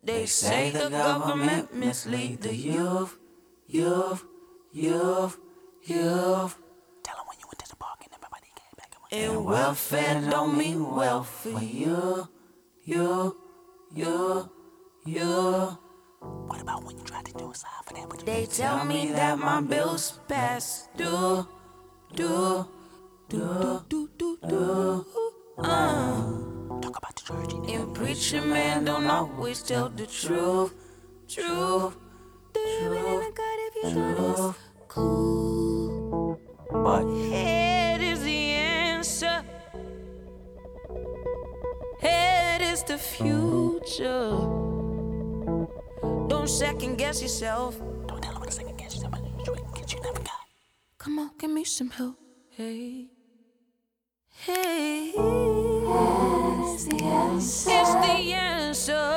They say the government mislead the youth. Tell them when you went to the park and everybody came back. And welfare don't mean wealth for you. What about when you tried to do a sign for that? But they tell me that my bills past due. Talk about the church. And preacher man don't always tell the truth. Cool. But head is the answer. Head is the future. Don't second guess yourself. Don't tell them to second guess yourself. You never got. Come on, give me some help. Hey. Head is the answer. It's the answer.